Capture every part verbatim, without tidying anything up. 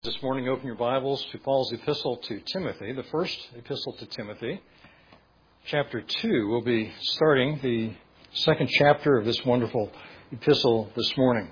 This morning, open your Bibles to Paul's epistle to Timothy, the first epistle to Timothy. Chapter two, we'll be starting the second chapter of this wonderful epistle this morning.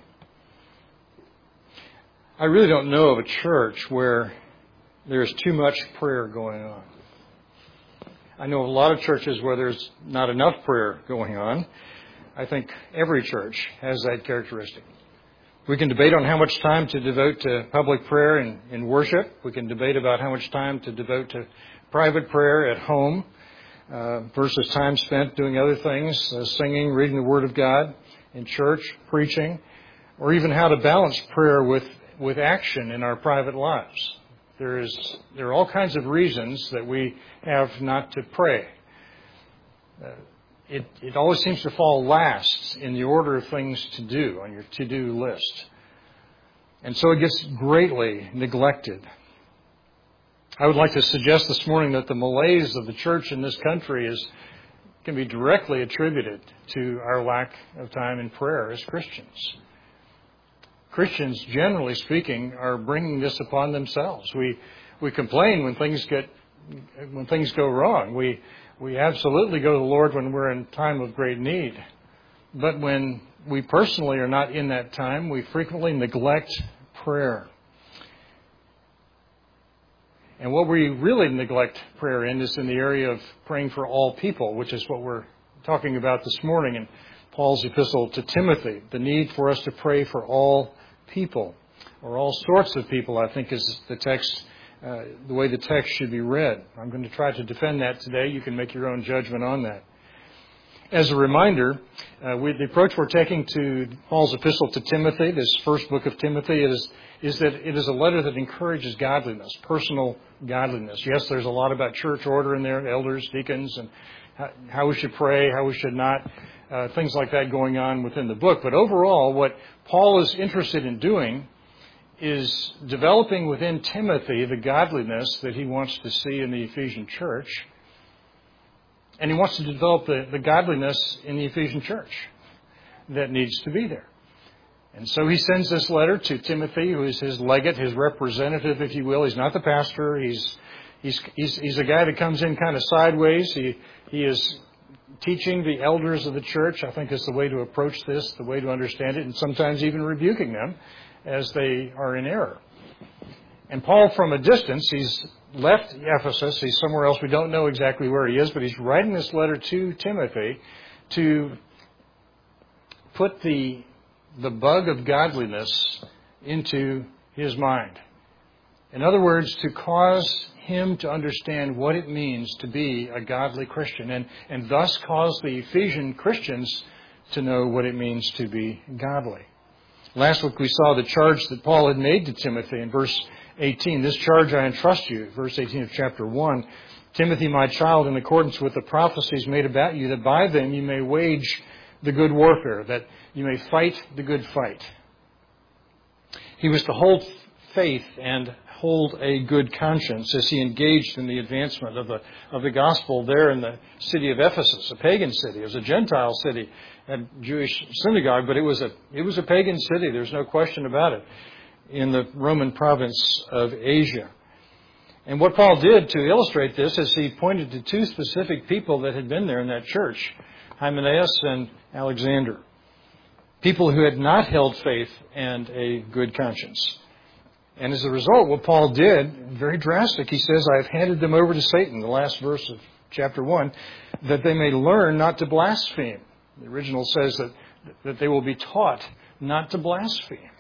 I really don't know of a church where there's too much prayer going on. I know of a lot of churches where there's not enough prayer going on. I think every church has that characteristic. We can debate on how much time to devote to public prayer and, and worship. We can debate about how much time to devote to private prayer at home uh, versus time spent doing other things, uh, singing, reading the Word of God, in church, preaching, or even how to balance prayer with, with action in our private lives. There is there are all kinds of reasons that we have not to pray. Uh, It, it always seems to fall last in the order of things to do on your to-do list. And so it gets greatly neglected. I would like to suggest this morning that the malaise of the church in this country is can be directly attributed to our lack of time in prayer as Christians. Christians, generally speaking, are bringing this upon themselves. We we complain when things get when things go wrong. We We absolutely go to the Lord when we're in time of great need. But when we personally are not in that time, we frequently neglect prayer. And what we really neglect prayer in is in the area of praying for all people, which is what we're talking about this morning in Paul's epistle to Timothy. The need for us to pray for all people, or all sorts of people, I think is the text Uh, the way the text should be read. I'm going to try to defend that today. You can make your own judgment on that. As a reminder, uh, we, the approach we're taking to Paul's epistle to Timothy, this first book of Timothy, is, is that it is a letter that encourages godliness, personal godliness. Yes, there's a lot about church order in there, elders, deacons, and how, how we should pray, how we should not, uh, things like that going on within the book. But overall, what Paul is interested in doing is developing within Timothy the godliness that he wants to see in the Ephesian church. And he wants to develop the, the godliness in the Ephesian church that needs to be there. And so he sends this letter to Timothy, who is his legate, his representative, if you will. He's not the pastor. He's he's he's, he's a guy that comes in kind of sideways. He he is teaching the elders of the church, I think is the way to approach this, the way to understand it, and sometimes even rebuking them as they are in error. And Paul, from a distance, he's left Ephesus. He's somewhere else. We don't know exactly where he is, but he's writing this letter to Timothy to put the, the bug of godliness into his mind. In other words, to cause him to understand what it means to be a godly Christian, and, and thus cause the Ephesian Christians to know what it means to be godly. Last week we saw the charge that Paul had made to Timothy in verse eighteen. This charge I entrust you, verse eighteen of chapter one. Timothy, my child, in accordance with the prophecies made about you, that by them you may wage the good warfare, that you may fight the good fight. He was to hold faith and hold a good conscience as he engaged in the advancement of the of the gospel there in the city of Ephesus, a pagan city. It was a Gentile city, a Jewish synagogue, but it was a it was a pagan city. There's no question about it, in the Roman province of Asia. And what Paul did to illustrate this is he pointed to two specific people that had been there in that church, Hymenaeus and Alexander, people who had not held faith and a good conscience. And as a result, what Paul did, very drastic, he says, I have handed them over to Satan, the last verse of chapter one, that they may learn not to blaspheme. The original says that, that they will be taught not to blaspheme.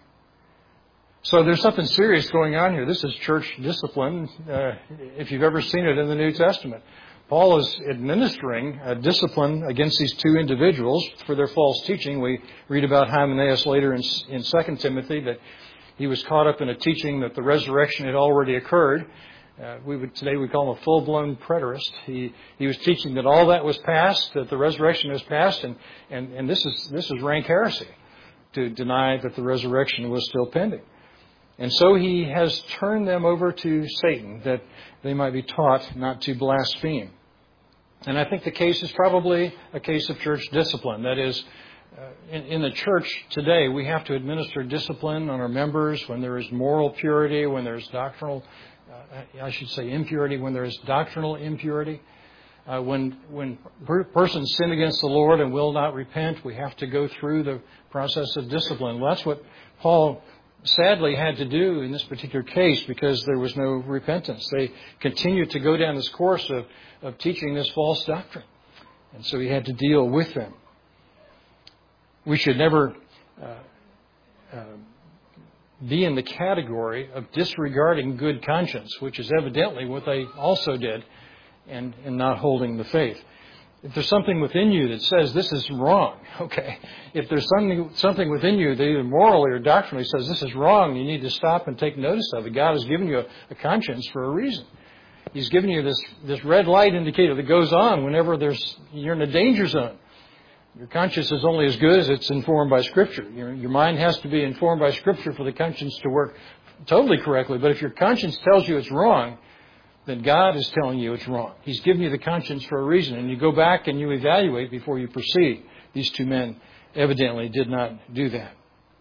So there's something serious going on here. This is church discipline, uh, if you've ever seen it in the New Testament. Paul is administering a discipline against these two individuals for their false teaching. We read about Hymenaeus later in, in Second Timothy, that he was caught up in a teaching that the resurrection had already occurred. Uh, we would today we call him a full-blown preterist. He he was teaching that all that was past, that the resurrection was past, and, and, and this is this is rank heresy to deny that the resurrection was still pending. And so he has turned them over to Satan that they might be taught not to blaspheme. And I think the case is probably a case of church discipline. That is, uh, in, in the church today, we have to administer discipline on our members when there is moral purity, when there is doctrinal, uh, I should say impurity, when there is doctrinal impurity. Uh, when when per- persons sin against the Lord and will not repent, we have to go through the process of discipline. Well, that's what Paul sadly had to do in this particular case because there was no repentance. They continued to go down this course of, of teaching this false doctrine. And so he had to deal with them. We should never uh, uh, be in the category of disregarding good conscience, which is evidently what they also did, and, and not holding the faith. If there's something within you that says this is wrong, okay, if there's something something within you that either morally or doctrinally says this is wrong, you need to stop and take notice of it. God has given you a, a conscience for a reason. He's given you this, this red light indicator that goes on whenever there's you're in a danger zone. Your conscience is only as good as it's informed by Scripture. Your, your mind has to be informed by Scripture for the conscience to work totally correctly. But if your conscience tells you it's wrong, then God is telling you it's wrong. He's given you the conscience for a reason, and you go back and you evaluate before you proceed. These two men evidently did not do that.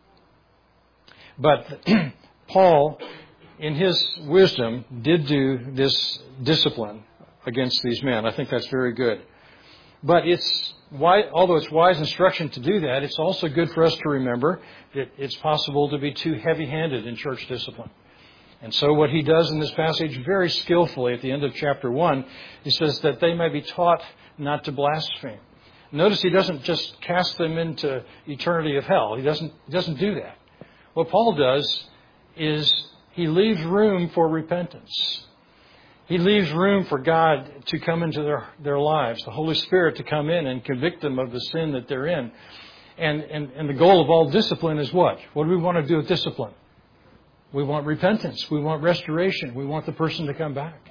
But Paul, in his wisdom, did do this discipline against these men. I think that's very good. But it's why, although it's wise instruction to do that, it's also good for us to remember that it's possible to be too heavy-handed in church discipline. And so what he does in this passage very skillfully at the end of chapter one, he says that they may be taught not to blaspheme. Notice he doesn't just cast them into eternity of hell. He doesn't, he doesn't do that. What Paul does is he leaves room for repentance. He leaves room for God to come into their, their lives, the Holy Spirit to come in and convict them of the sin that they're in. And, and, and the goal of all discipline is what? What do we want to do with discipline? We want repentance. We want restoration. We want the person to come back.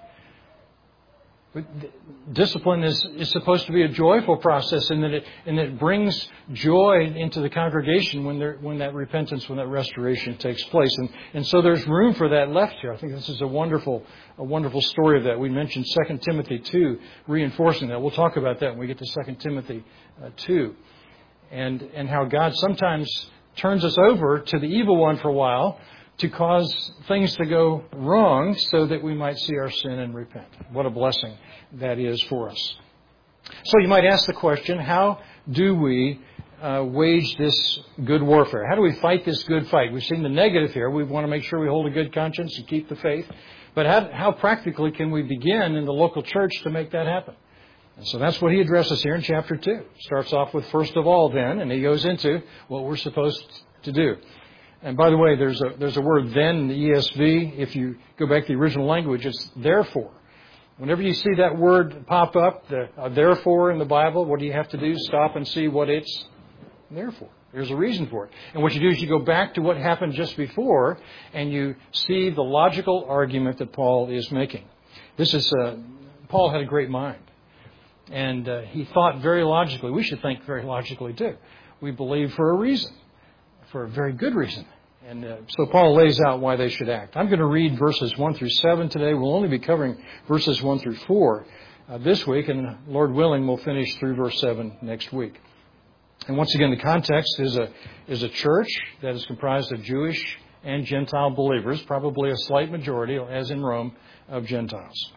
But discipline is, is supposed to be a joyful process in that it, in that it brings joy into the congregation when there, when that repentance, when that restoration takes place. And, and so there's room for that left here. I think this is a wonderful, a wonderful story of that. We mentioned Second Timothy two, reinforcing that. We'll talk about that when we get to Second Timothy uh, two. And, and how God sometimes turns us over to the evil one for a while to cause things to go wrong so that we might see our sin and repent. What a blessing that is for us. So you might ask the question, how do we uh, wage this good warfare? How do we fight this good fight? We've seen the negative here. We want to make sure we hold a good conscience and keep the faith. But how, how practically can we begin in the local church to make that happen? And so that's what he addresses here in chapter two. Starts off with first of all then, and he goes into what we're supposed to do. And by the way, there's a there's a word then in the E S V. If you go back to the original language, it's therefore. Whenever you see that word pop up, the uh, therefore in the Bible, what do you have to do? Stop and see what it's there for. There's a reason for it. And what you do is you go back to what happened just before, and you see the logical argument that Paul is making. This is uh, Paul had a great mind, and uh, he thought very logically. We should think very logically too. We believe for a reason. For a very good reason. And uh, so Paul lays out why they should act. I'm going to read verses one through seven today. We'll only be covering verses one through four uh, this week, and Lord willing, we'll finish through verse seven next week. And once again, the context is a is a church that is comprised of Jewish and Gentile believers, probably a slight majority, as in Rome, of Gentiles.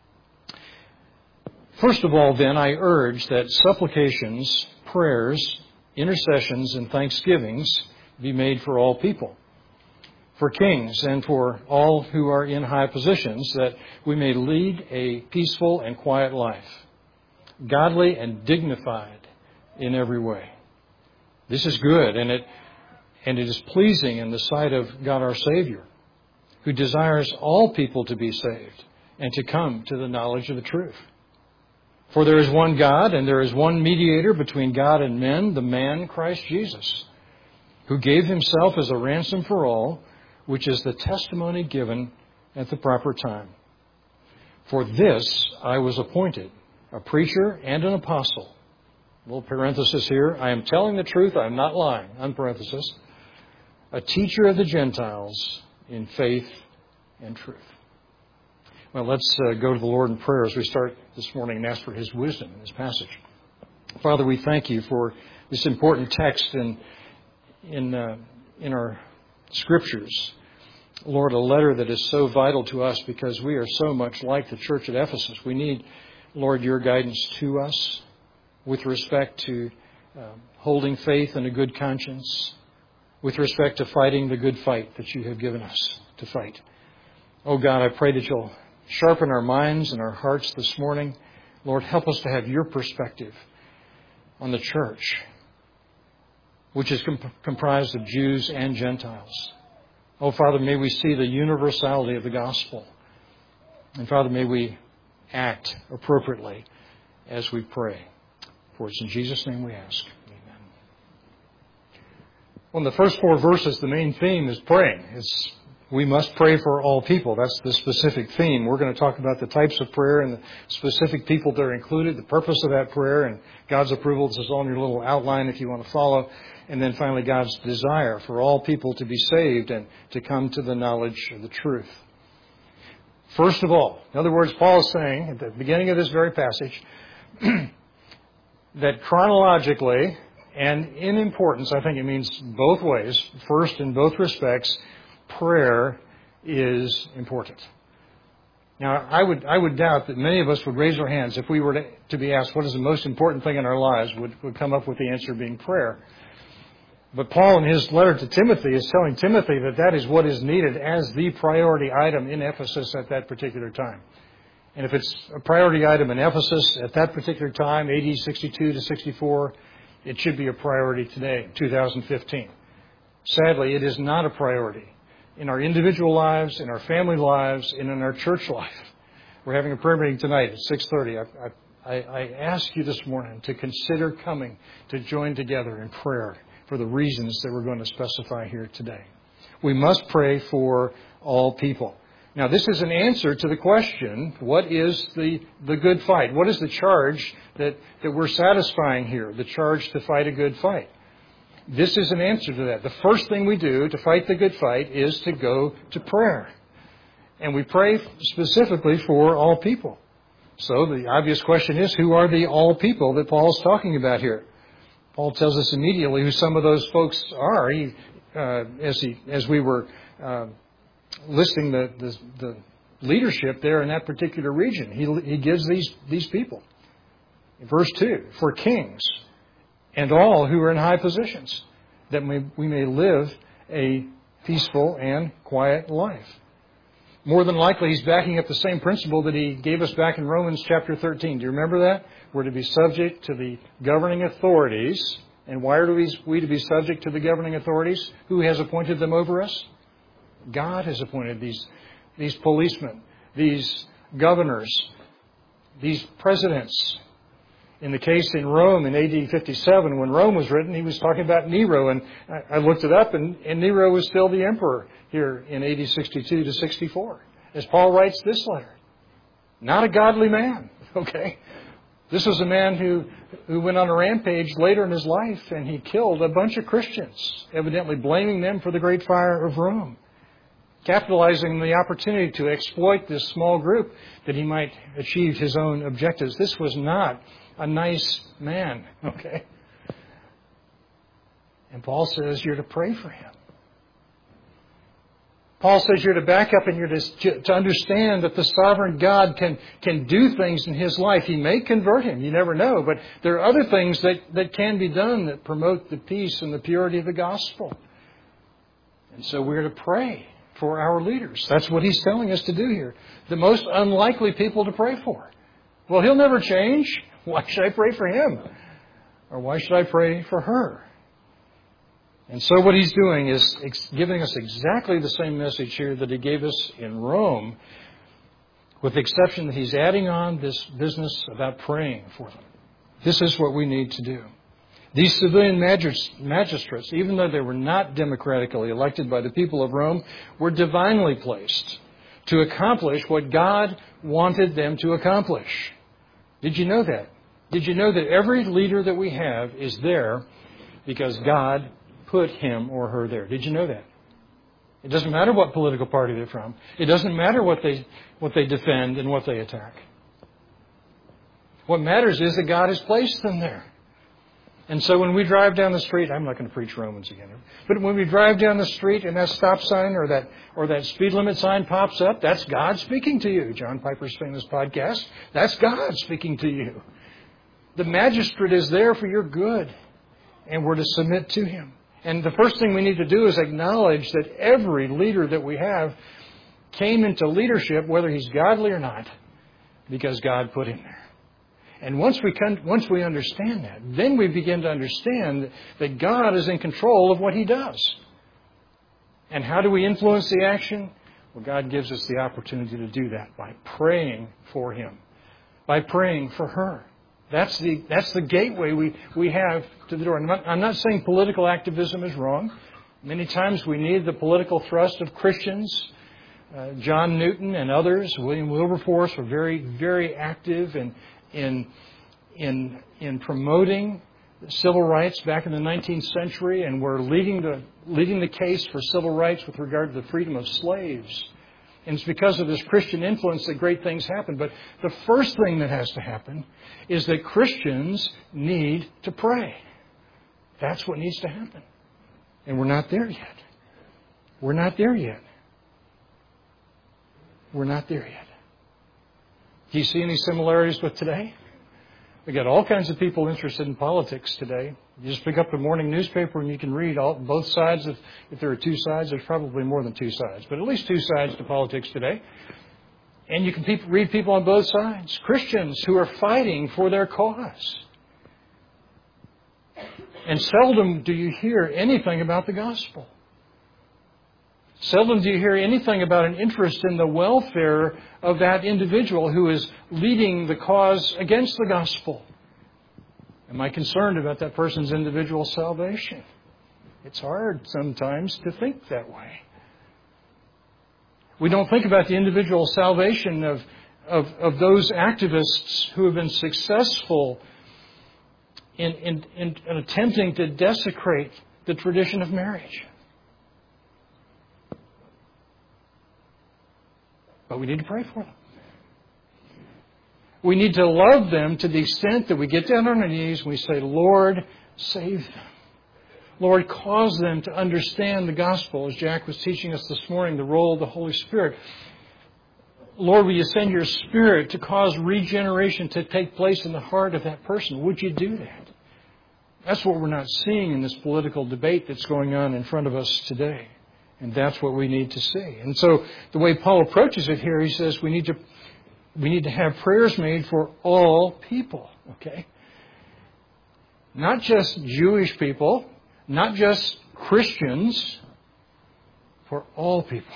First of all, then, I urge that supplications, prayers, intercessions, and thanksgivings be made for all people, for kings and for all who are in high positions, that we may lead a peaceful and quiet life, godly and dignified in every way. This is good, and it and it is pleasing in the sight of God our Savior, who desires all people to be saved and to come to the knowledge of the truth. For there is one God, and there is one mediator between God and men, the man Christ Jesus, who gave himself as a ransom for all, which is the testimony given at the proper time. For this I was appointed, a preacher and an apostle. Little parenthesis here. I am telling the truth, I am not lying. Unparenthesis. A teacher of the Gentiles in faith and truth. Well, let's uh, go to the Lord in prayer as we start this morning and ask for His wisdom in this passage. Father, we thank You for this important text in in uh, in our Scriptures. Lord, a letter that is so vital to us because we are so much like the church at Ephesus. We need, Lord, your guidance to us with respect to uh, holding faith and a good conscience, with respect to fighting the good fight that you have given us to fight. Oh God, I pray that you'll sharpen our minds and our hearts this morning. Lord, help us to have your perspective on the church, which is comp- comprised of Jews and Gentiles. Oh, Father, may we see the universality of the gospel. And Father, may we act appropriately as we pray. For it's in Jesus' name we ask. Amen. Well, in the first four verses, the main theme is praying. It's we must pray for all people. That's the specific theme. We're going to talk about the types of prayer and the specific people that are included, the purpose of that prayer, and God's approval. This is on your little outline if you want to follow. And then finally, God's desire for all people to be saved and to come to the knowledge of the truth. First of all, in other words, Paul is saying at the beginning of this very passage that chronologically and in importance, I think it means both ways, first in both respects, prayer is important. Now, I would I would doubt that many of us would raise our hands if we were to, to be asked what is the most important thing in our lives, would, would come up with the answer being prayer. But Paul, in his letter to Timothy, is telling Timothy that that is what is needed as the priority item in Ephesus at that particular time. And if it's a priority item in Ephesus at that particular time, A D sixty-two to sixty-four, it should be a priority today, two thousand fifteen. Sadly, it is not a priority in our individual lives, in our family lives, and in our church life. We're having a prayer meeting tonight at six thirty. I, I, I ask you this morning to consider coming to join together in prayer for the reasons that we're going to specify here today. We must pray for all people. Now, this is an answer to the question, what is the, the good fight? What is the charge that, that we're satisfying here, the charge to fight a good fight? This is an answer to that. The first thing we do to fight the good fight is to go to prayer. And we pray specifically for all people. So the obvious question is, who are the all people that Paul's talking about here? Paul tells us immediately who some of those folks are. He, uh, as he, as we were uh, listing the, the the leadership there in that particular region, he he gives these these people. In verse two, for kings and all who are in high positions, that we, we may live a peaceful and quiet life. More than likely, he's backing up the same principle that he gave us back in Romans chapter thirteen. Do you remember that? We're to be subject to the governing authorities. And why are we to be subject to the governing authorities? Who has appointed them over us? God has appointed these, these policemen, these governors, these presidents. In the case in Rome in A D fifty-seven, when Rome was written, he was talking about Nero. And I, I looked it up, and, and Nero was still the emperor here in A D sixty-two to sixty-four, as Paul writes this letter. Not a godly man, okay? This was a man who, who went on a rampage later in his life, and he killed a bunch of Christians, evidently blaming them for the great fire of Rome, capitalizing on the opportunity to exploit this small group that he might achieve his own objectives. This was not a nice man, okay? And Paul says you're to pray for him. Paul says you're to back up and you're to, to understand that the sovereign God can, can do things in his life. He may convert him. You never know. But there are other things that, that can be done that promote the peace and the purity of the gospel. And so we're to pray for our leaders. That's what he's telling us to do here. The most unlikely people to pray for. Well, he'll never change. Why should I pray for him? Or why should I pray for her? And so what he's doing is ex- giving us exactly the same message here that he gave us in Rome, with the exception that he's adding on this business about praying for them. This is what we need to do. These civilian magistrates, even though they were not democratically elected by the people of Rome, were divinely placed to accomplish what God wanted them to accomplish. Did you know that? Did you know that every leader that we have is there because God put him or her there? Did you know that? It doesn't matter what political party they're from. It doesn't matter what they what they defend and what they attack. What matters is that God has placed them there. And so when we drive down the street, I'm not going to preach Romans again, but when we drive down the street and that stop sign or that or that speed limit sign pops up, that's God speaking to you. John Piper's famous podcast, that's God speaking to you. The magistrate is there for your good, and we're to submit to him. And the first thing we need to do is acknowledge that every leader that we have came into leadership, whether he's godly or not, because God put him there. And once we can, once we understand that, then we begin to understand that God is in control of what he does. And how do we influence the action? Well, God gives us the opportunity to do that by praying for him, by praying for her. That's the that's the gateway we, we have to the door. I'm not, I'm not saying political activism is wrong. Many times we need the political thrust of Christians. Uh, John Newton and others, William Wilberforce, were very, very active in in in in promoting civil rights back in the nineteenth century, and were leading the leading the case for civil rights with regard to the freedom of slaves. And it's because of this Christian influence that great things happen. But the first thing that has to happen is that Christians need to pray. That's what needs to happen. And we're not there yet. We're not there yet. We're not there yet. Do you see any similarities with today? We got all kinds of people interested in politics today. You just pick up the morning newspaper and you can read all, both sides. Of, if there are two sides, there's probably more than two sides, but at least two sides to politics today. And you can pe- read people on both sides. Christians who are fighting for their cause. And seldom do you hear anything about the gospel. Seldom do you hear anything about an interest in the welfare of that individual who is leading the cause against the gospel. Am I concerned about that person's individual salvation? It's hard sometimes to think that way. We don't think about the individual salvation of, of, of those activists who have been successful in, in, in, in attempting to desecrate the tradition of marriage. But we need to pray for them. We need to love them to the extent that we get down on our knees and we say, Lord, save them. Lord, cause them to understand the gospel, as Jack was teaching us this morning, the role of the Holy Spirit. Lord, will you send your Spirit to cause regeneration to take place in the heart of that person? Would you do that? That's what we're not seeing in this political debate that's going on in front of us today. And that's what we need to see. And so the way Paul approaches it here, he says we need to we need to have prayers made for all people. Okay? Not just Jewish people, not just Christians, for all people.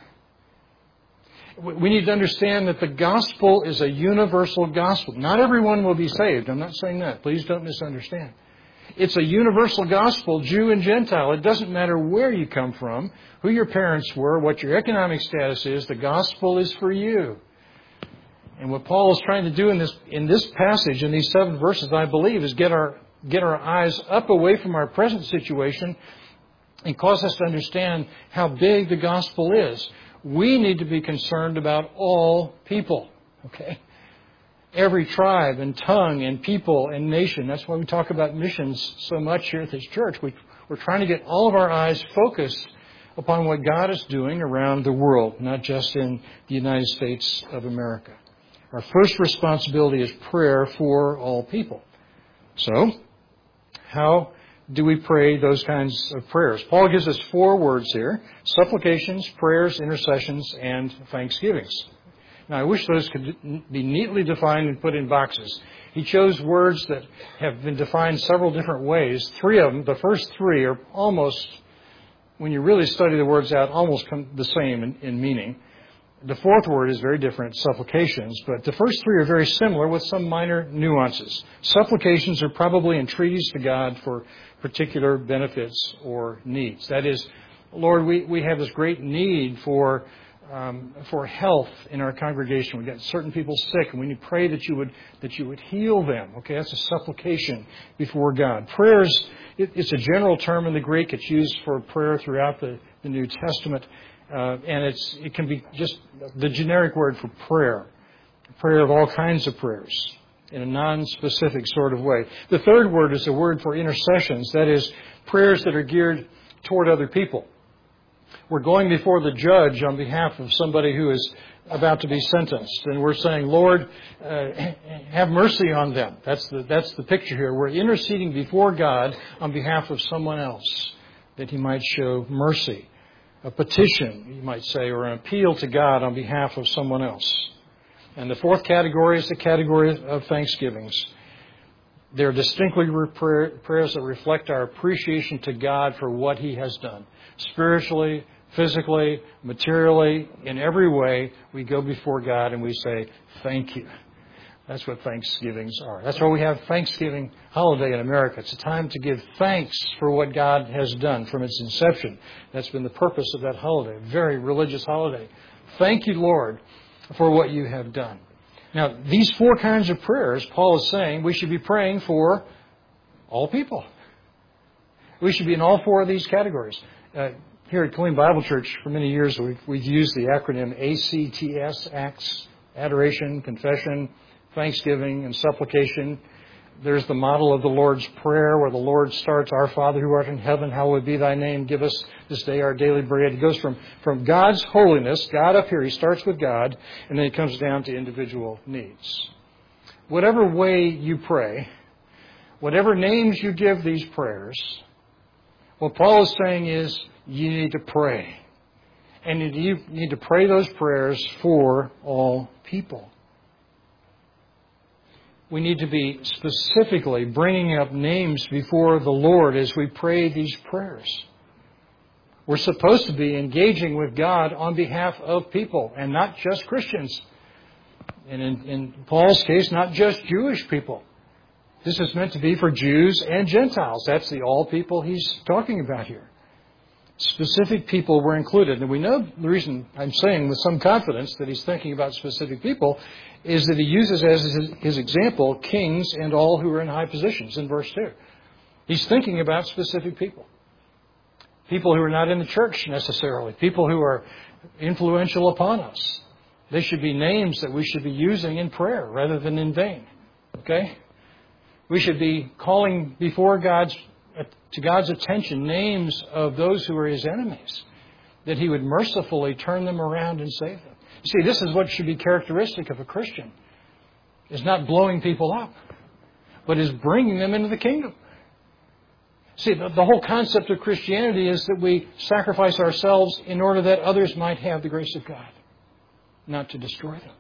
We need to understand that the gospel is a universal gospel. Not everyone will be saved. I'm not saying that. Please don't misunderstand. It's a universal gospel, Jew and Gentile. It doesn't matter where you come from, who your parents were, what your economic status is. The gospel is for you. And what Paul is trying to do in this in this passage, in these seven verses, I believe, is get our get our eyes up away from our present situation and cause us to understand how big the gospel is. We need to be concerned about all people. Okay? Every tribe and tongue and people and nation. That's why we talk about missions so much here at this church. We, we're trying to get all of our eyes focused upon what God is doing around the world, not just in the United States of America. Our first responsibility is prayer for all people. So, how do we pray those kinds of prayers? Paul gives us four words here: supplications, prayers, intercessions, and thanksgivings. Now, I wish those could be neatly defined and put in boxes. He chose words that have been defined several different ways. Three of them, the first three, are almost, when you really study the words out, almost the same in, in meaning. The fourth word is very different, supplications, but the first three are very similar with some minor nuances. Supplications are probably entreaties to God for particular benefits or needs. That is, Lord, we, we have this great need for Um, for health in our congregation. We've got certain people sick, and we need to pray that you would that you would heal them. Okay, that's a supplication before God. Prayers, it, it's a general term in the Greek. It's used for prayer throughout the, the New Testament, uh, and it's it can be just the generic word for prayer. Prayer of all kinds of prayers. in a non-specific sort of way. The third word is a word for intercessions. That is, prayers that are geared toward other people. We're going before the judge on behalf of somebody who is about to be sentenced. And we're saying, Lord, uh, have mercy on them. That's the, that's the picture here. We're interceding before God on behalf of someone else, that He might show mercy. A petition, you might say, or an appeal to God on behalf of someone else. And the fourth category is the category of thanksgivings. They're distinctly prayers that reflect our appreciation to God for what He has done. Spiritually, physically, materially, in every way, we go before God and we say, thank you. That's what Thanksgivings are. That's why we have Thanksgiving holiday in America. It's a time to give thanks for what God has done from its inception. That's been the purpose of that holiday, a very religious holiday. Thank you, Lord, for what you have done. Now, these four kinds of prayers, Paul is saying we should be praying for all people. We should be in all four of these categories. Uh, here at Killeen Bible Church, for many years, we've, we've used the acronym A C T S, Acts, Adoration, Confession, Thanksgiving, and Supplication. There's the model of the Lord's Prayer, where the Lord starts, Our Father who art in heaven, hallowed be thy name. Give us this day our daily bread. He goes from, from God's holiness, God up here, he starts with God, and then he comes down to individual needs. Whatever way you pray, whatever names you give these prayers, what Paul is saying is you need to pray. And you need to pray those prayers for all people. We need to be specifically bringing up names before the Lord as we pray these prayers. We're supposed to be engaging with God on behalf of people, and not just Christians. And in, in Paul's case, not just Jewish people. This is meant to be for Jews and Gentiles. That's the all people he's talking about here. Specific people were included. And we know the reason I'm saying with some confidence that he's thinking about specific people is that he uses as his, his example kings and all who are in high positions in verse two. He's thinking about specific people. People who are not in the church necessarily. People who are influential upon us. They should be names that we should be using in prayer rather than in vain. Okay? We should be calling before God's to God's attention names of those who are His enemies, that He would mercifully turn them around and save them. You see, this is what should be characteristic of a Christian, is not blowing people up, but is bringing them into the kingdom. See, the, the whole concept of Christianity is that we sacrifice ourselves in order that others might have the grace of God, not to destroy them.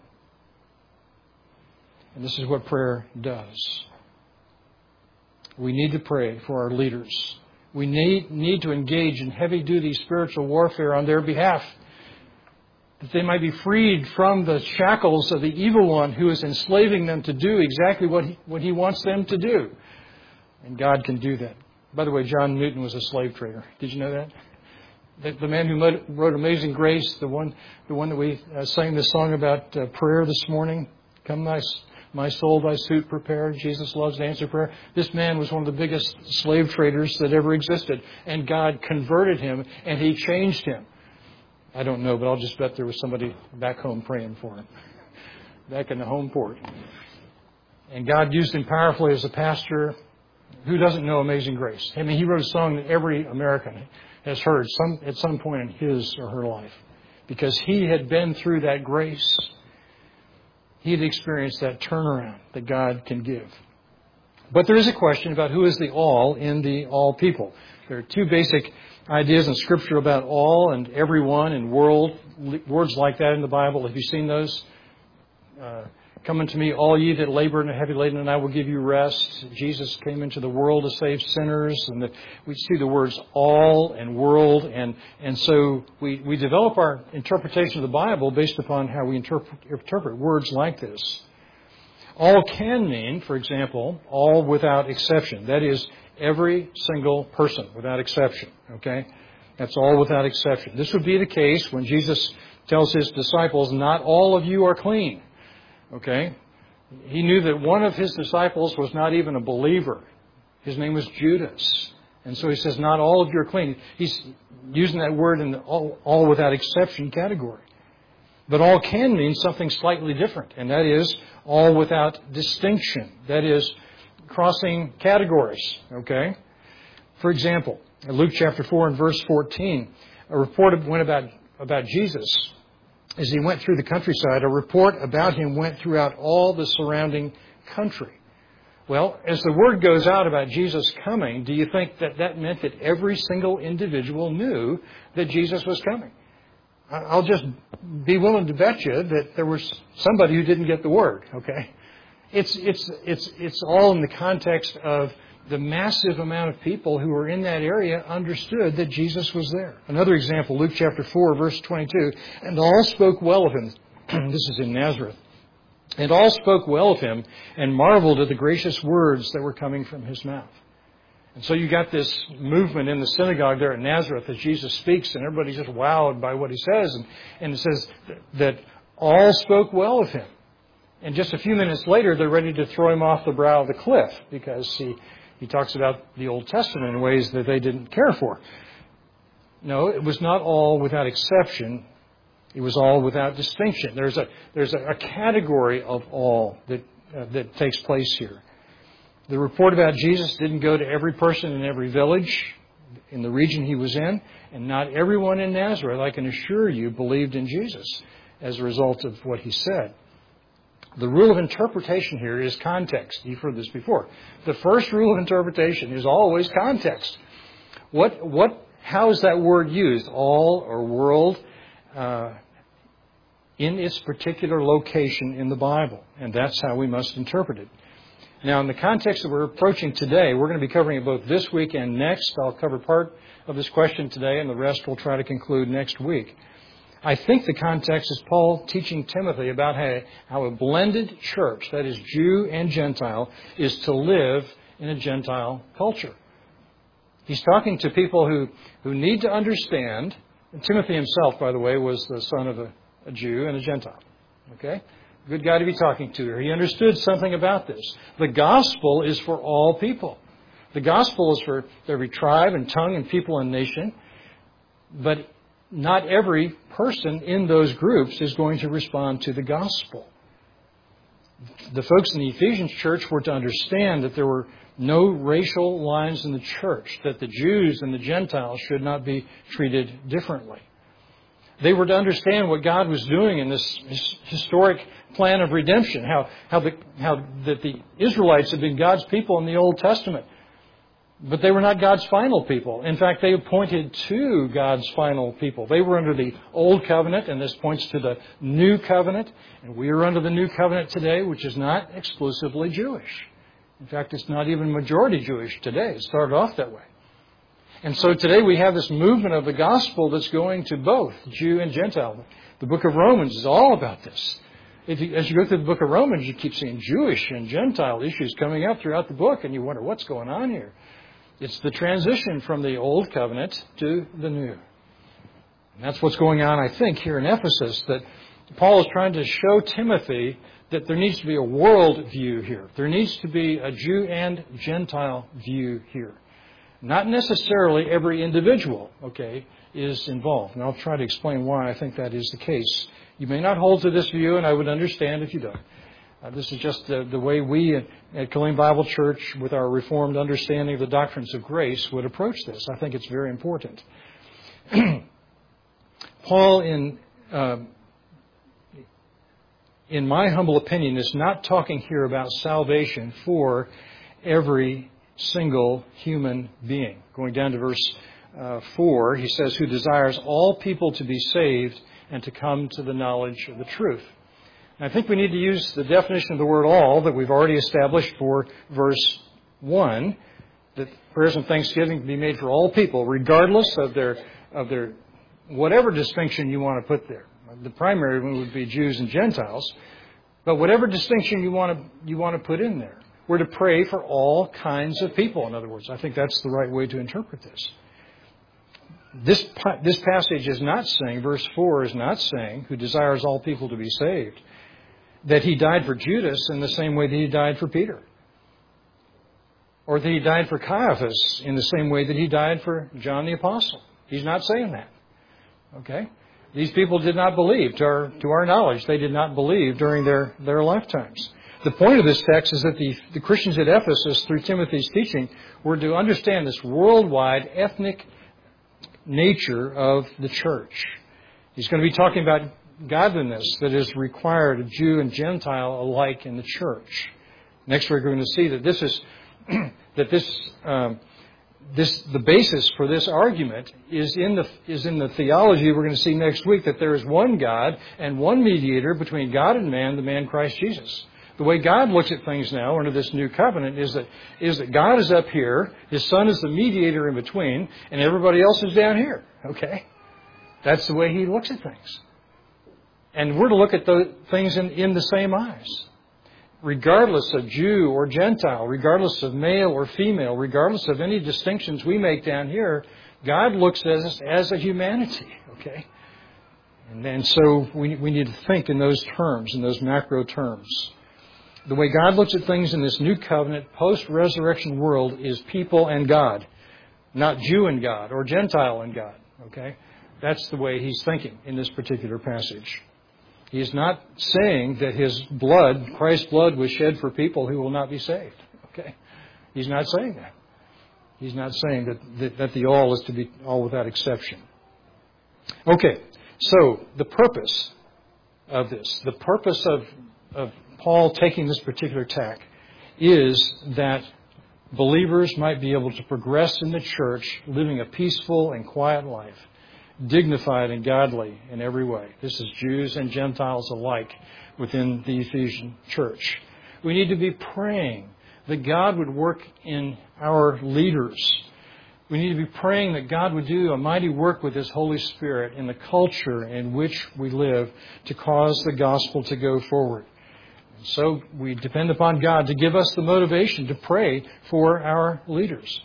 And this is what prayer does. We need to pray for our leaders. We need, need to engage in heavy-duty spiritual warfare on their behalf, that they might be freed from the shackles of the evil one who is enslaving them to do exactly what he, what he wants them to do. And God can do that. By the way, John Newton was a slave trader. Did you know that? The, the man who wrote Amazing Grace, the one, the one that we uh, sang the song about uh, prayer this morning, Come Thy My soul, thy suit prepared. Jesus loves to answer prayer. This man was one of the biggest slave traders that ever existed. And God converted him and He changed him. I don't know, but I'll just bet there was somebody back home praying for him. Back in the home port. And God used him powerfully as a pastor. Who doesn't know Amazing Grace? I mean, he wrote a song that every American has heard some at some point in his or her life. Because he had been through that grace. He had experienced that turnaround that God can give. But there is a question about who is the all in the all people. There are two basic ideas in Scripture about all and everyone and world. Words like that in the Bible. Have you seen those? Uh, Come unto me, all ye that labor and are heavy laden, and I will give you rest. Jesus came into the world to save sinners. And the, we see the words all and world. And, and so we, we develop our interpretation of the Bible based upon how we interpret, interpret words like this. All can mean, for example, all without exception. That is, every single person without exception. Okay? That's all without exception. This would be the case when Jesus tells His disciples, not all of you are clean. Okay? He knew that one of His disciples was not even a believer. His name was Judas. And so He says, not all of you are clean. He's using that word in the all, all without exception category. But all can mean something slightly different, and that is all without distinction. That is crossing categories, okay? For example, in Luke chapter four and verse fourteen, a report went about, about Jesus. As he went through the countryside, a report about him went throughout all the surrounding country. Well, as the word goes out about Jesus coming, do you think that that meant that every single individual knew that Jesus was coming? I'll just be willing to bet you that there was somebody who didn't get the word, okay? It's, it's, it's, it's all in the context of the massive amount of people who were in that area understood that Jesus was there. Another example, Luke chapter four, verse twenty-two, and all spoke well of him. This is in Nazareth. And all spoke well of him and marveled at the gracious words that were coming from his mouth. And so you got this movement in the synagogue there at Nazareth as Jesus speaks, and everybody's just wowed by what he says. And, and it says that all spoke well of him. And just a few minutes later, they're ready to throw him off the brow of the cliff because he, he talks about the Old Testament in ways that they didn't care for. No, it was not all without exception. It was all without distinction. There's a there's a, a category of all that uh, that takes place here. The report about Jesus didn't go to every person in every village in the region he was in, and not everyone in Nazareth, I can assure you, believed in Jesus as a result of what he said. The rule of interpretation here is context. You've heard this before. The first rule of interpretation is always context. What what how is that word used? All or world? Uh, in its particular location in the Bible. And that's how we must interpret it. Now, in the context that we're approaching today, we're going to be covering it both this week and next. I'll cover part of this question today, and the rest we'll try to conclude next week. I think the context is Paul teaching Timothy about how, how a blended church, that is Jew and Gentile, is to live in a Gentile culture. He's talking to people who, who need to understand. And Timothy himself, by the way, was the son of a, a Jew and a Gentile. Okay? Good guy to be talking to here. He understood something about this. The gospel is for all people. The gospel is for every tribe and tongue and people and nation. But not every person in those groups is going to respond to the gospel. The folks in the Ephesians church were to understand that there were no racial lines in the church, that the Jews and the Gentiles should not be treated differently. They were to understand what God was doing in this historic plan of redemption, how, how, the, how that the Israelites had been God's people in the Old Testament. But they were not God's final people. In fact, they pointed to God's final people. They were under the Old Covenant, and this points to the New Covenant. And we are under the New Covenant today, which is not exclusively Jewish. In fact, it's not even majority Jewish today. It started off that way. And so today we have this movement of the gospel that's going to both Jew and Gentile. The book of Romans is all about this. If you, as you go through the book of Romans, you keep seeing Jewish and Gentile issues coming up throughout the book, and you wonder what's going on here. It's the transition from the Old Covenant to the New. And that's what's going on, I think, here in Ephesus, that Paul is trying to show Timothy that there needs to be a world view here. There needs to be a Jew and Gentile view here. Not necessarily every individual, okay, is involved. And I'll try to explain why I think that is the case. You may not hold to this view, and I would understand if you don't. Uh, this is just the, the way we at, at Killeen Bible Church, with our Reformed understanding of the doctrines of grace, would approach this. I think it's very important. Paul, in uh, in my humble opinion, is not talking here about salvation for every single human being. Going down to verse uh, four, he says, who desires all people to be saved and to come to the knowledge of the truth. And I think we need to use the definition of the word all that we've already established for verse one, that prayers and thanksgiving can be made for all people, regardless of their of their whatever distinction you want to put there. The primary one would be Jews and Gentiles, but whatever distinction you want to you want to put in there. We're to pray for all kinds of people, in other words. I think that's the right way to interpret this. This, this passage is not saying, verse four is not saying, who desires all people to be saved, that he died for Judas in the same way that he died for Peter. Or that he died for Caiaphas in the same way that he died for John the Apostle. He's not saying that. Okay? These people did not believe. To our, to our knowledge, they did not believe during their, their lifetimes. The point of this text is that the, the Christians at Ephesus, through Timothy's teaching, were to understand this worldwide ethnic nature of the church. He's going to be talking about godliness that is required of Jew and Gentile alike in the church. Next, we're going to see that this is that this um, this the basis for this argument is in the is in the theology we're going to see next week, that there is one God and one mediator between God and man, the man Christ Jesus. The way God looks at things now under this new covenant is that is that God is up here, His Son is the mediator in between, and everybody else is down here. Okay, that's the way He looks at things, and we're to look at the things in, in the same eyes. Regardless of Jew or Gentile, regardless of male or female, regardless of any distinctions we make down here, God looks at us as a humanity, okay? And, and so we, we need to think in those terms, in those macro terms. The way God looks at things in this new covenant, post-resurrection world is people and God, not Jew and God or Gentile and God, okay? That's the way He's thinking in this particular passage. He's not saying that His blood, Christ's blood, was shed for people who will not be saved. Okay? He's not saying that. He's not saying that, that, that the all is to be all without exception. Okay, so the purpose of this, the purpose of, of Paul taking this particular tack is that believers might be able to progress in the church, living a peaceful and quiet life, dignified and godly in every way. This is Jews and Gentiles alike within the Ephesian church. We need to be praying that God would work in our leaders. We need to be praying that God would do a mighty work with His Holy Spirit in the culture in which we live to cause the gospel to go forward. And so we depend upon God to give us the motivation to pray for our leaders.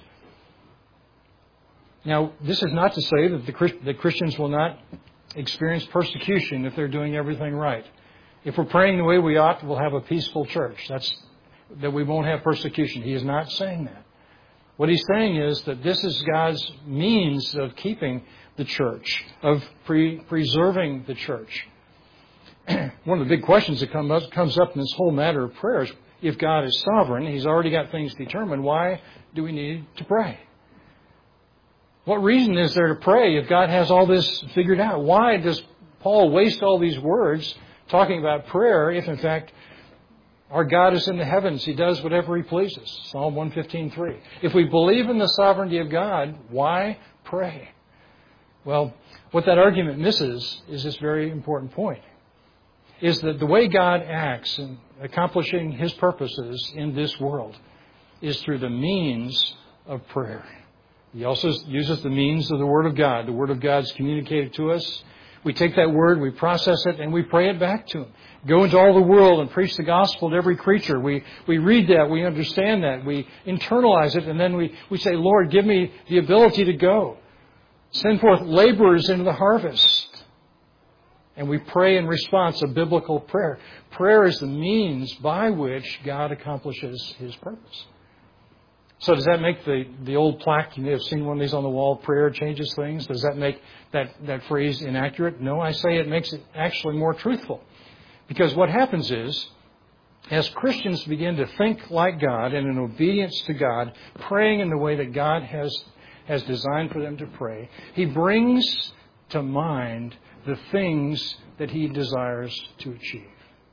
Now, this is not to say that the Christ, that Christians will not experience persecution if they're doing everything right. If we're praying the way we ought, we'll have a peaceful church. That's that we won't have persecution. He is not saying that. What He's saying is that this is God's means of keeping the church, of pre- preserving the church. One of the big questions that come up, comes up in this whole matter of prayer is, if God is sovereign, He's already got things determined, why do we need to pray? What reason is there to pray if God has all this figured out? Why does Paul waste all these words talking about prayer if, in fact, our God is in the heavens? He does whatever He pleases. Psalm one fifteen three. If we believe in the sovereignty of God, why pray? Well, what that argument misses is this very important point, is that the way God acts in accomplishing His purposes in this world is through the means of prayer. He also uses the means of the Word of God. The Word of God is communicated to us. We take that Word, we process it, and we pray it back to Him. Go into all the world and preach the gospel to every creature. We we read that, we understand that, we internalize it, and then we, we say, Lord, give me the ability to go. Send forth laborers into the harvest. And we pray in response of biblical prayer. Prayer is the means by which God accomplishes His purpose. So does that make the, the old plaque, you may have seen one of these on the wall, prayer changes things? Does that make that, that phrase inaccurate? No, I say it makes it actually more truthful. Because what happens is, as Christians begin to think like God and in obedience to God, praying in the way that God has, has designed for them to pray, He brings to mind the things that He desires to achieve.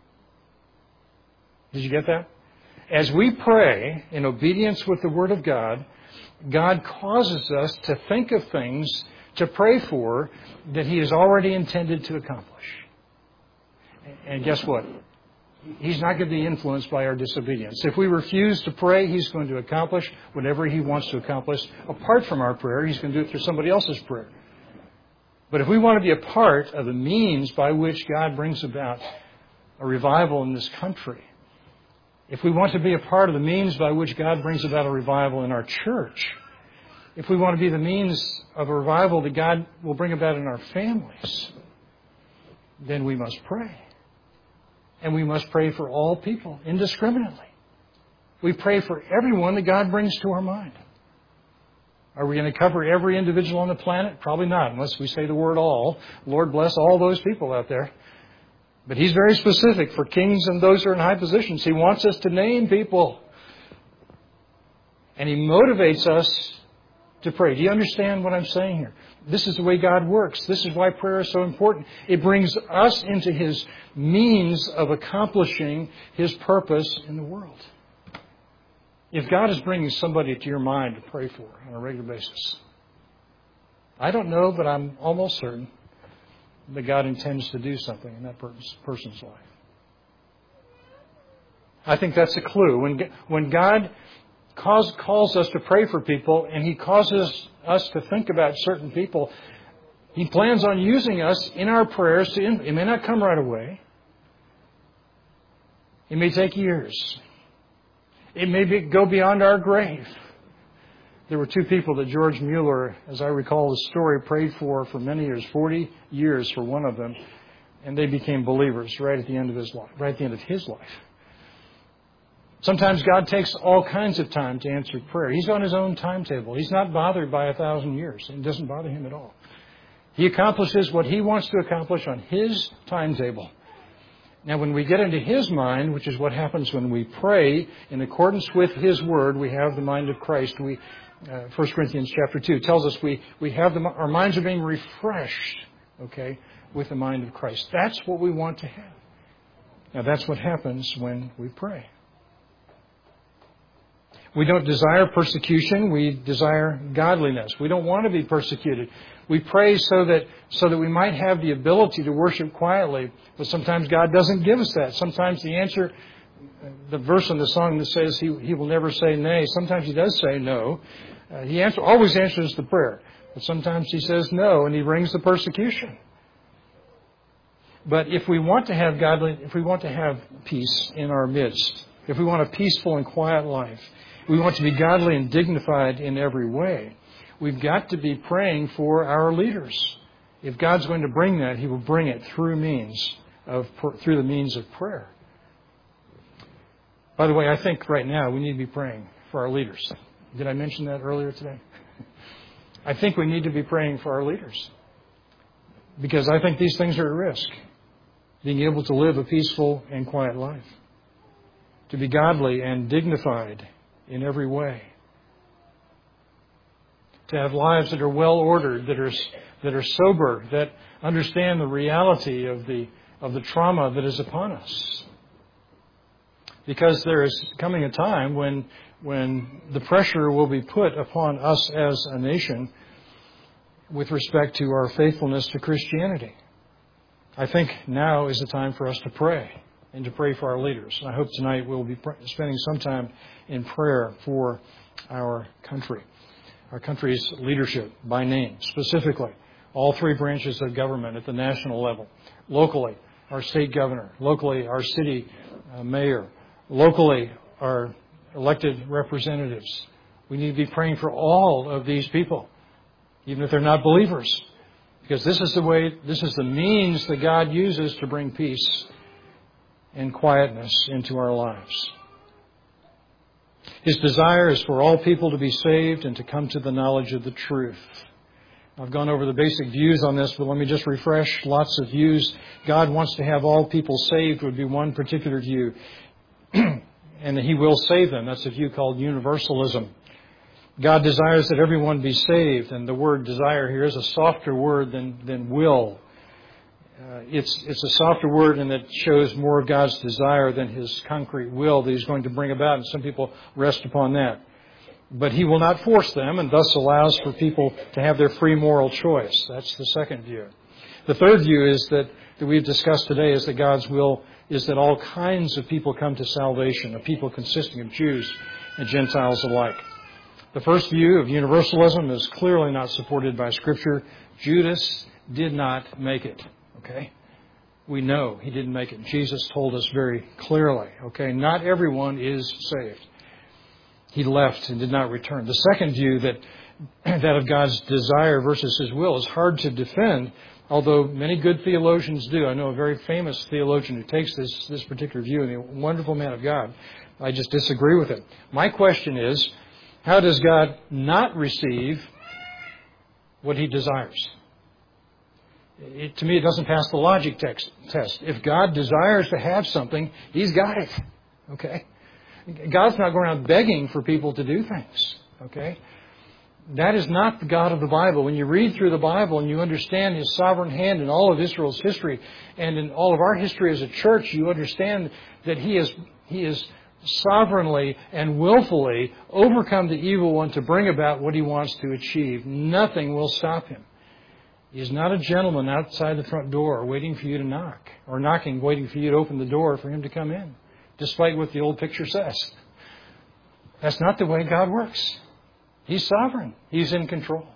Did you get that? As we pray in obedience with the Word of God, God causes us to think of things to pray for that He has already intended to accomplish. And guess what? He's not going to be influenced by our disobedience. If we refuse to pray, He's going to accomplish whatever He wants to accomplish. Apart from our prayer, He's going to do it through somebody else's prayer. But if we want to be a part of the means by which God brings about a revival in this country, if we want to be a part of the means by which God brings about a revival in our church, if we want to be the means of a revival that God will bring about in our families, then we must pray. And we must pray for all people indiscriminately. We pray for everyone that God brings to our mind. Are we going to cover every individual on the planet? Probably not, unless we say the word all. Lord bless all those people out there. But He's very specific for kings and those who are in high positions. He wants us to name people. And He motivates us to pray. Do you understand what I'm saying here? This is the way God works. This is why prayer is so important. It brings us into His means of accomplishing His purpose in the world. If God is bringing somebody to your mind to pray for on a regular basis, I don't know, but I'm almost certain that God intends to do something in that person's life. I think that's a clue. When, when God calls, calls us to pray for people and He causes us to think about certain people, He plans on using us in our prayers. To, it may not come right away. It may take years. It may be, go beyond our grave. There were two people that George Mueller, as I recall the story, prayed for for many years, forty years for one of them, and they became believers right at the end of his life, right at the end of his life. Sometimes God takes all kinds of time to answer prayer. He's on His own timetable. He's not bothered by a thousand years. It doesn't bother Him at all. He accomplishes what He wants to accomplish on His timetable. Now, when we get into His mind, which is what happens when we pray in accordance with His Word, we have the mind of Christ. We, uh, First Corinthians chapter two tells us we, we have the, our minds are being refreshed, okay, with the mind of Christ. That's what we want to have. Now, that's what happens when we pray. We don't desire persecution. We desire godliness. We don't want to be persecuted. We pray so that so that we might have the ability to worship quietly. But sometimes God doesn't give us that. Sometimes the answer, the verse in the song that says He, he will never say nay, sometimes He does say no. Uh, he answer, always answers the prayer. But sometimes He says no, and He brings the persecution. But if we want to have godly, if we want to have peace in our midst, if we want a peaceful and quiet life, we want to be godly and dignified in every way, we've got to be praying for our leaders. If God's going to bring that, He will bring it through means of through the means of prayer. By the way, I think right now we need to be praying for our leaders. Did I mention that earlier today? I think we need to be praying for our leaders, because I think these things are at risk. Being able to live a peaceful and quiet life, to be godly and dignified in every way, to have lives that are well ordered, that are that are sober, that understand the reality of the of the trauma that is upon us. Because there is coming a time when when the pressure will be put upon us as a nation with respect to our faithfulness to Christianity. I think now is the time for us to pray and to pray for our leaders. I hope tonight we'll be spending some time in prayer for our country, our country's leadership by name, specifically all three branches of government at the national level, locally, our state governor, locally, our city uh, mayor, locally, our elected representatives. We need to be praying for all of these people, even if they're not believers, because this is the way, this is the means that God uses to bring peace and quietness into our lives. His desire is for all people to be saved and to come to the knowledge of the truth. I've gone over the basic views on this, but let me just refresh lots of views. God wants to have all people saved would be one particular view. And He will save them. That's a view called universalism. God desires that everyone be saved, and the word desire here is a softer word than, than will. Uh, it's it's a softer word, and it shows more of God's desire than His concrete will that He's going to bring about, and some people rest upon that. But He will not force them, and thus allows for people to have their free moral choice. That's the second view. The third view is that, that we've discussed today is that God's will is that all kinds of people come to salvation, a people consisting of Jews and Gentiles alike. The first view of universalism is clearly not supported by Scripture. Judas did not make it. Okay? We know he didn't make it. Jesus told us very clearly. Okay? Not everyone is saved. He left and did not return. The second view, that that of God's desire versus His will, is hard to defend, although many good theologians do. I know a very famous theologian who takes this, this particular view, and a wonderful man of God. I just disagree with it. My question is, How does God not receive what He desires? It, to me, it doesn't pass the logic text, test. If God desires to have something, He's got it. Okay? God's not going around begging for people to do things. Okay? That is not the God of the Bible. When you read through the Bible and you understand His sovereign hand in all of Israel's history and in all of our history as a church, you understand that He is He is sovereignly and willfully overcome the evil one to bring about what He wants to achieve. Nothing will stop Him. He is not a gentleman outside the front door waiting for you to knock, or knocking, waiting for you to open the door for Him to come in, despite what the old picture says. That's not the way God works. He's sovereign. He's in control.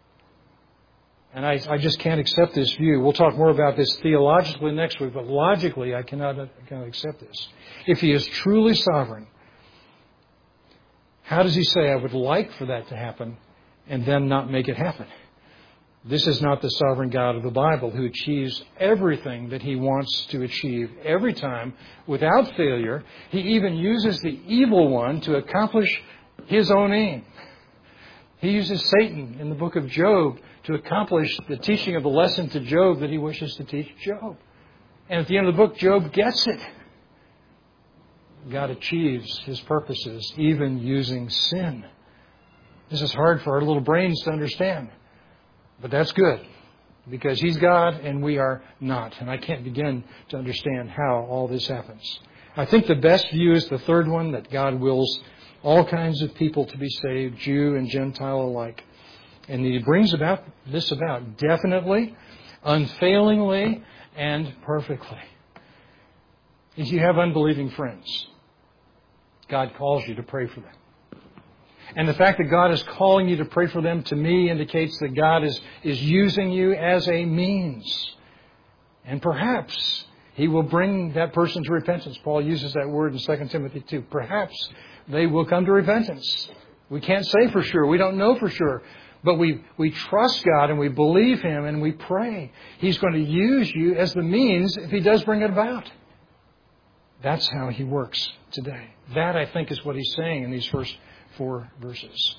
And I, I just can't accept this view. We'll talk more about this theologically next week, but logically I cannot, I cannot accept this. If He is truly sovereign, how does He say, I would like for that to happen, and then not make it happen? This is not the sovereign God of the Bible, who achieves everything that He wants to achieve every time without failure. He even uses the evil one to accomplish His own aim. He uses Satan in the book of Job to accomplish the teaching of the lesson to Job that he wishes to teach Job. And at the end of the book, Job gets it. God achieves His purposes even using sin. This is hard for our little brains to understand. But that's good, because He's God and we are not. And I can't begin to understand how all this happens. I think the best view is the third one, that God wills all kinds of people to be saved, Jew and Gentile alike. And He brings about this about definitely, unfailingly, and perfectly. If you have unbelieving friends, God calls you to pray for them. And the fact that God is calling you to pray for them, to me, indicates that God is, is using you as a means. And perhaps He will bring that person to repentance. Paul uses that word in Second Timothy two. Perhaps they will come to repentance. We can't say for sure. We don't know for sure. But we, we trust God and we believe Him and we pray. He's going to use you as the means if He does bring it about. That's how He works today. That, I think, is what He's saying in these first four verses.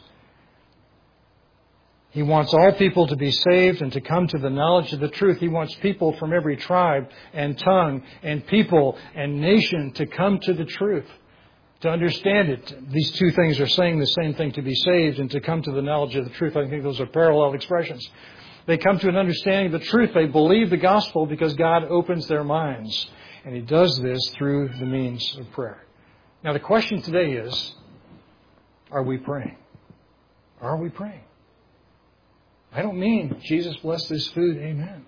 He wants all people to be saved and to come to the knowledge of the truth. He wants people from every tribe and tongue and people and nation to come to the truth, to understand it. These two things are saying the same thing, to be saved and to come to the knowledge of the truth. I think those are parallel expressions. They come to an understanding of the truth. They believe the gospel because God opens their minds. And He does this through the means of prayer. Now the question today is, are we praying? Are we praying? I don't mean, Jesus bless this food, amen.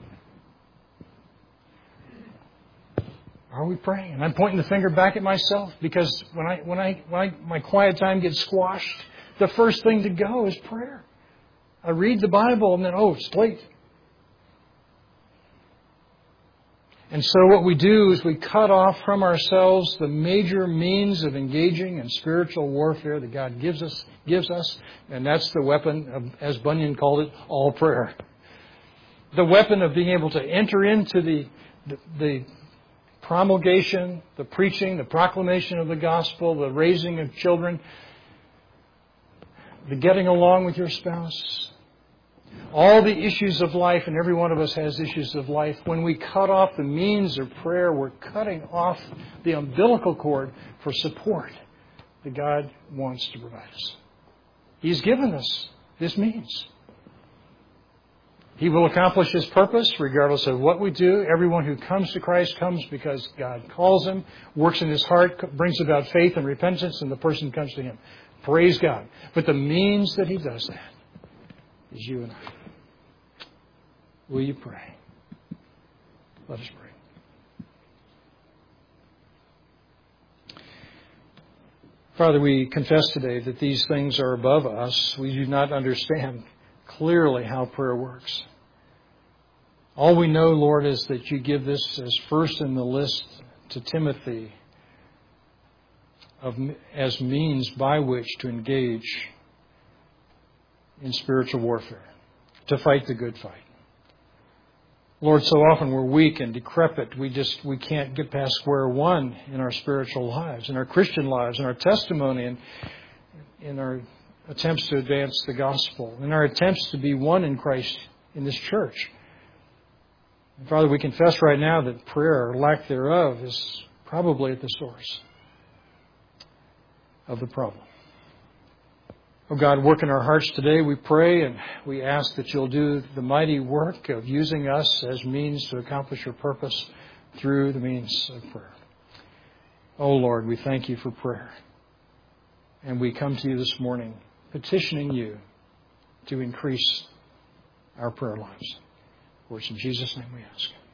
Are we praying? And I'm pointing the finger back at myself, because when I when I when I, my quiet time gets squashed, the first thing to go is prayer. I read the Bible and then, oh, it's late. And so what we do is we cut off from ourselves the major means of engaging in spiritual warfare that God gives us, gives us, and that's the weapon of, as Bunyan called it, all prayer. The weapon of being able to enter into the, the, the promulgation, the preaching, the proclamation of the gospel, the raising of children, the getting along with your spouse. All the issues of life, and every one of us has issues of life. When we cut off the means of prayer, we're cutting off the umbilical cord for support that God wants to provide us. He's given us this means. He will accomplish His purpose regardless of what we do. Everyone who comes to Christ comes because God calls him, works in his heart, brings about faith and repentance, and the person comes to Him. Praise God. But the means that He does that is you and I. Will you pray? Let us pray. Father, we confess today that these things are above us. We do not understand clearly how prayer works. All we know, Lord, is that You give this as first in the list to Timothy of, as means by which to engage in spiritual warfare, to fight the good fight. Lord, so often we're weak and decrepit. We just, we can't get past square one in our spiritual lives, in our Christian lives, in our testimony, and in our attempts to advance the gospel, in our attempts to be one in Christ in this church. And Father, we confess right now that prayer, or lack thereof, is probably at the source of the problem. Oh God, work in our hearts today, we pray, and we ask that you'll do the mighty work of using us as means to accomplish your purpose through the means of prayer. Oh Lord, we thank you for prayer. And we come to you this morning petitioning you to increase our prayer lives. For it's in Jesus' name we ask.